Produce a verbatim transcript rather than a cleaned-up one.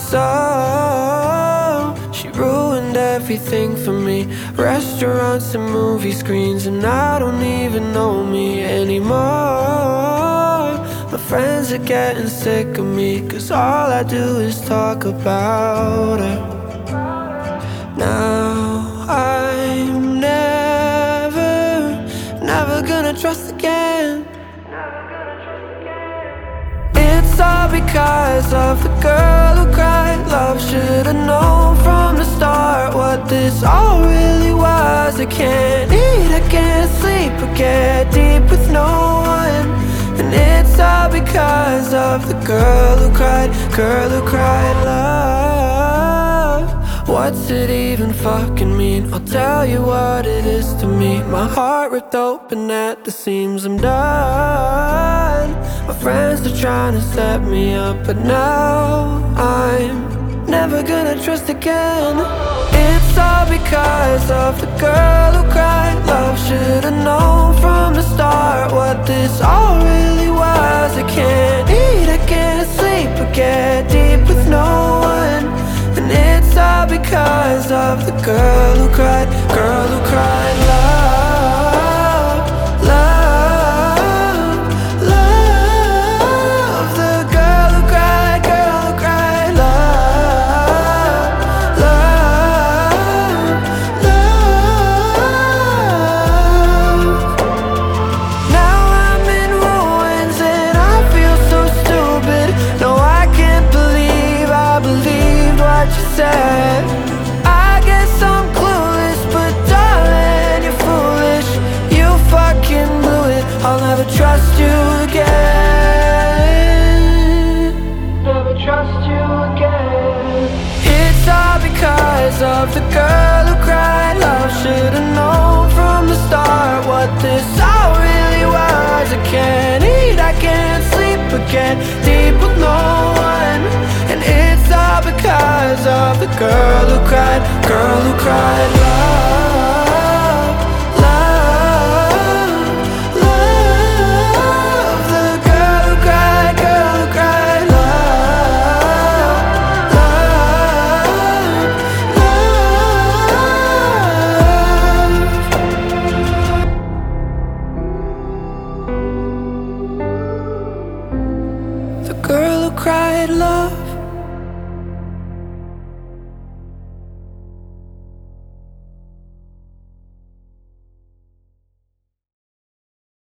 so she ruined everything for me. Restaurants and movie screens, and I don't even know me anymore. My friends are getting sick of me, cause all I do is talk about her. Now I'm never, never gonna trust again. It's all because of the girl who cried. Love should've known from the start what this all really was. I can't eat, I can't sleep, I get deep with no one. And it's all because of the girl who cried, girl who cried love. What's it even fucking mean? I'll tell you what it is to me. My heart ripped open at the seams, I'm done. My friends are trying to set me up, but now I'm never gonna trust again. It's all because of the girl who cried. Love should've known from the start what this all really was. I can't eat, I can't sleep, I get deep with no one. And it's all because of the girl who cried, girl who cried love, love, love. The girl who cried, girl who cried love, love, love. Now I'm in ruins and I feel so stupid. No, I can't believe I believed what you said. I guess I'm clueless, but darling, you're foolish. You fucking blew it, I'll never trust you again. Never trust you again. It's all because of the girl who cried. Love should've known from the start what this all really was. I can't eat, I can't sleep, I get deep with no one. And it's all because of the girl who cried, girl who cried love, love, love. The girl who cried, girl who cried love, love, love. The girl who cried love.